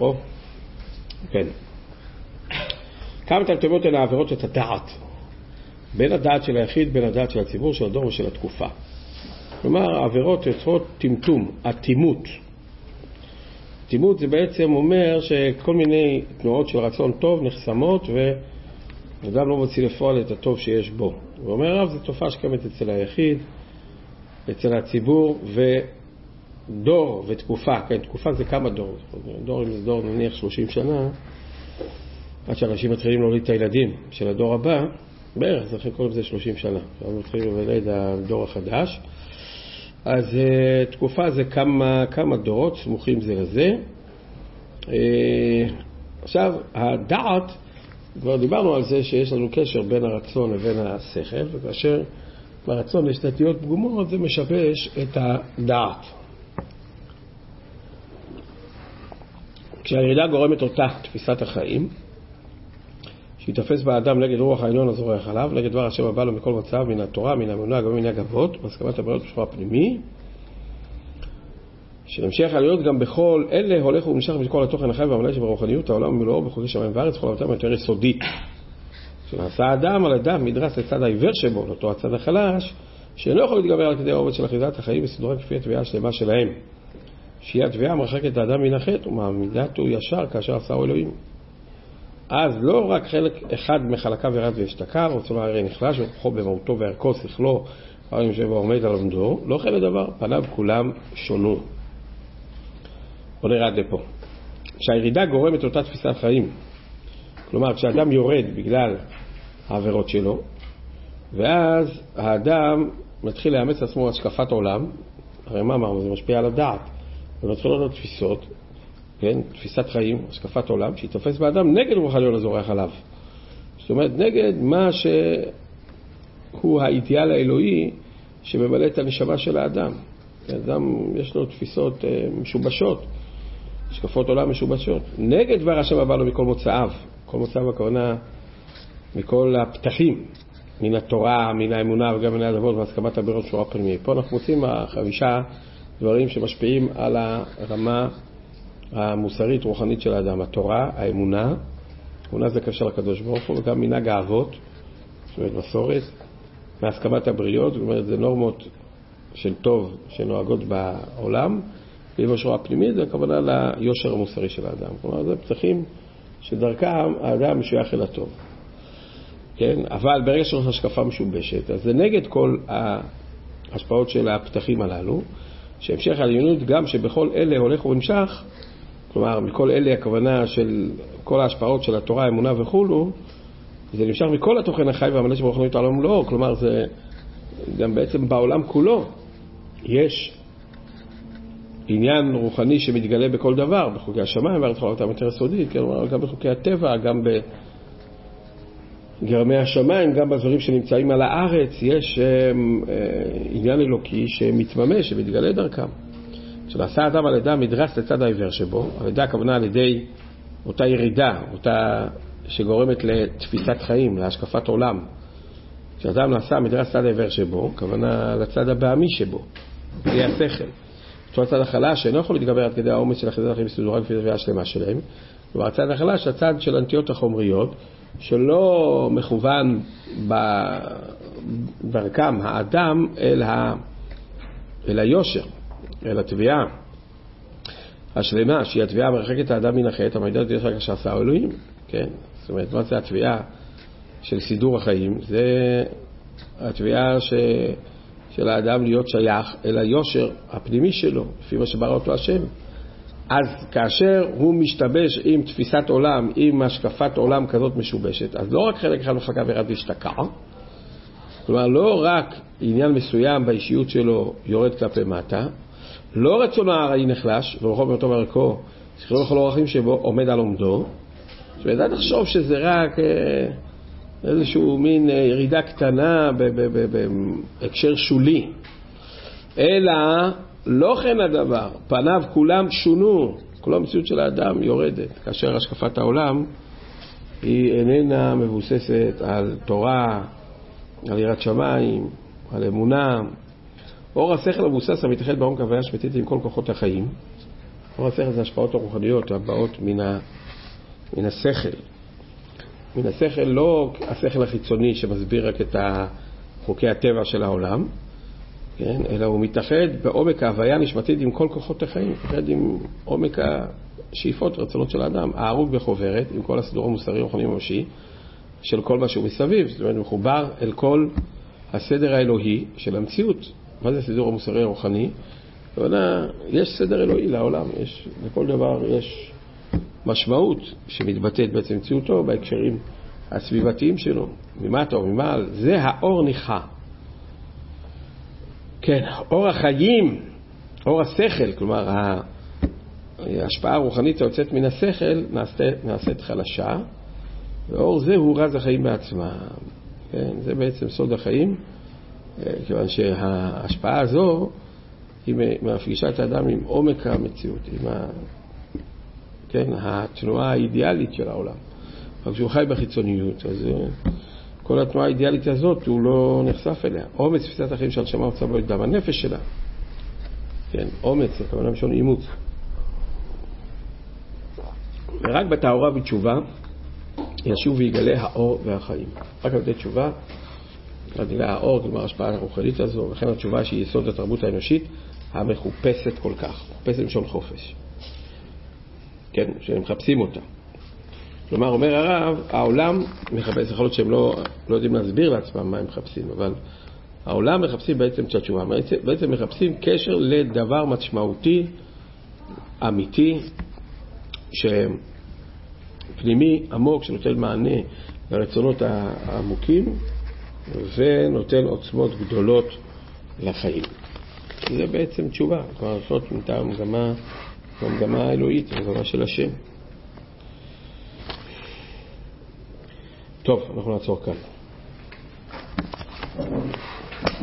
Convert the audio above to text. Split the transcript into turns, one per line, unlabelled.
או, כן. כמה טלטלות הן העבירות את הדעת, בין הדעת של היחיד, בין הדעת של הציבור, של הדור ושל התקופה. כלומר, העבירות יוצרות טמטום, אטימות. אטימות זה בעצם אומר שכל מיני תנועות של רצון טוב נחסמות, ואדם לא מוציא לפועל את הטוב שיש בו. ואומר רב, זו תופעה שקיימת אצל היחיד, אצל הציבור, ודור ותקופה. כן, תקופה זה כמה דור. דור, אם זה דור נניח 30 שנה, עד שאנשים מתחילים להוליד את הילדים של הדור הבא, בערך, זה כל זה 30 שנה. אנחנו מתחילים להוליד הדור החדש. אז תקופה זה כמה דורות סמוכים זה לזה. עכשיו, הדעת, כבר דיברנו על זה שיש לנו קשר בין הרצון לבין השכל, וכאשר ברצון יש נטיות פגומות, זה משבש את הדעת. כשהירידה גורמת אותה תפיסת החיים, שיתפס באדם נגד רוח העליון הזורח עליו, נגד דבר השם הבא לו מכל מצב, מן התורה, מן האמונה, גם מן הגבות, בהסכמת הבריות בשורה הפנימי, שנמשך עליות גם בכל אלה הולך ונמשך מכל התוכן החי והמלא שברוחניות העולם ומלואו בחוקי שמיים וארץ, כל עבודתם יותר יסודית. שנעשה האדם על אדם מדרס לצד העיוור שבו, לאותו הצד החלש, שאינו יכול להתגבר על כדי העובד של אחיזת החיים בסדורה כפי התביעה השלמה שלהם. שהיא התביעה מרחקת את האדם מן החטא ומעמידתו ישר כאשר עשהו אלוהים. אז לא רק חלק אחד מחלקיו ירד והשתכר, רצונו הרי נחלש וכוחו במהותו וערכו שכלו הרי יושב ועומד על עמדו, לא חלק דבר, פניו כולם שונו. בוא נראה עד לפה. כשהירידה גורמת אותה תפיסת חיים, כלומר כשאדם יורד בגלל העבירות שלו, ואז האדם מתחיל לאמץ עצמו השקפת עולם, הרי מה אמרנו? זה משפיע על הדעת, ומתחיל לו תפיסות, כן? תפיסת חיים, השקפת עולם, שהיא תופס באדם נגד רוח העליון הזורח עליו. זאת אומרת, נגד מה שהוא האידיאל האלוהי שממלא את הנשמה של האדם. האדם יש לו תפיסות משובשות, השקפות עולם משובשות. נגד דבר השם הבא לו מכל מוצאיו. כל מוצאיו הכוונה מכל הפתחים, מן התורה, מן האמונה וגם מן הדבות והסכמת הבריות שורה פנימי. פה אנחנו מוצאים 5 דברים שמשפיעים על הרמה המוסרית רוחנית של האדם. התורה, האמונה, אמונה זה קשר לקדוש ברוך הוא, וגם מנהג האבות, זאת אומרת מסורת, מהסכמת הבריות, זאת אומרת זה נורמות של טוב שנוהגות בעולם, ויושר הפנימי זה הכוונה ליושר המוסרי של האדם. כלומר זה פצחים שדרכם האדם משוייך אל הטוב. כן? אבל ברגע שיש השקפה משובשת, אז זה נגד כל ההשפעות של הפתחים הללו, שהמשך העליונות גם שבכל אלה הולך ונמשך, כלומר מכל אלה הכוונה של כל ההשפעות של התורה, האמונה וכולו, זה נמשך מכל התוכן החי והמלא שברוחניות העולם לא, כלומר זה גם בעצם בעולם כולו יש עניין רוחני שמתגלה בכל דבר, בחוקי השמיים וארץ חולתם יותר יסודית, כלומר גם בחוקי הטבע, גם בגרמי השמיים, גם בדברים שנמצאים על הארץ, יש עניין אלוקי שמתממש, שמתגלה דרכם. כשנעשה אדם על ידה מדרס לצד העיוור שבו, על ידה הכוונה על ידי אותה ירידה, אותה שגורמת לתפיסת חיים, להשקפת עולם. כשאדם נעשה מדרס לצד העיוור שבו, הכוונה לצד הבעמי שבו, בלי השכל. אותו הצד החלש שאינו יכול להתגבר עד כדי העומס של אחיזת החיים בסדורה כפי התביעה השלמה שלהם. כלומר, הצד החלש, הצד של הנטיות החומריות, שלא מכוון בדרכם האדם אל היושר, אל התביעה השלמה, שהיא התביעה מרחקת האדם מן החטא, המעידה את ישר כאשר עשה אלוהים. כן? זאת אומרת, מה זה התביעה של סידור החיים? זה התביעה של האדם להיות שייך אל היושר הפנימי שלו, לפי מה שברא אותו השם. אז כאשר הוא משתבש עם תפיסת עולם, עם השקפת עולם כזאת משובשת, אז לא רק חלק אחד מחלקיו ירד והשתכר, כלומר לא רק עניין מסוים באישיות שלו יורד כלפי מטה, לא רצונו הרעי נחלש, ורוחו במותו וערכו, שכלו לכל אורחים שבו עומד על עומדו. זאת אומרת, אל תחשוב שזה רק איזשהו מין ירידה קטנה בהקשר שולי, אלא לא כן הדבר, פניו כולם שונו, כל המציאות של האדם יורדת, כאשר השקפת העולם היא איננה מבוססת על תורה, על יראת שמיים, על אמונה. אור השכל המבוסס המתאחד בעומק הוויה שמיתית עם כל כוחות החיים, אור השכל זה השפעות הרוחניות הבאות מן השכל. מן השכל, לא השכל החיצוני שמסביר רק את חוקי הטבע של העולם, כן? אלא הוא מתאחד בעומק ההוויה הנשמתית עם כל כוחות החיים, מתאחד עם עומק השאיפות ורצונות של האדם, הערוק בחוברת עם כל הסידור המוסרי הרוחני ממשי של כל מה שהוא מסביב. זאת אומרת, מחובר אל כל הסדר האלוהי של המציאות. מה זה הסידור המוסרי הרוחני? יש סדר אלוהי לעולם, לכל דבר יש משמעות שמתבטאת בעצם מציאותו בהקשרים הסביבתיים שלו, ממטה או ממעל. זה האור ניחה. כן, אור החיים, אור השכל, כלומר ההשפעה הרוחנית היוצאת מן השכל נעשית חלשה, ואור זה הוא רז החיים בעצמה. כן, זה בעצם סוד החיים, כיוון שההשפעה הזו היא מפגישה את האדם עם עומק המציאות, עם כן, התנועה האידיאלית של העולם. רק שהוא חי בחיצוניות, אז כל התנועה האידיאלית הזאת הוא לא נחשף אליה. אומץ תפיסת החיים של שמה הוצא בו את דם הנפש שלה. כן, אומץ, זה כמובן משון אימוץ. ורק בתאורה בתשובה ישוב ויגלה האור והחיים. רק על ידי תשובה, יגלה האור, כלומר השפעה הרוחנית הזו, וכן התשובה שהיא יסוד התרבות האנושית המחופשת כל כך. מחופשת משון חופש. כן, שמחפשים אותה. כלומר, אומר הרב, העולם מחפש, יכול להיות שהם לא יודעים להסביר לעצמם מה הם מחפשים, אבל העולם מחפשים בעצם את התשובה. בעצם מחפשים קשר לדבר משמעותי, אמיתי, פנימי, עמוק, שנותן מענה לרצונות העמוקים, ונותן עוצמות גדולות לחיים. זה בעצם תשובה, כלומר, זאת מגמה האלוהית, מגמה של השם. טוב, אנחנו נעצור כאן.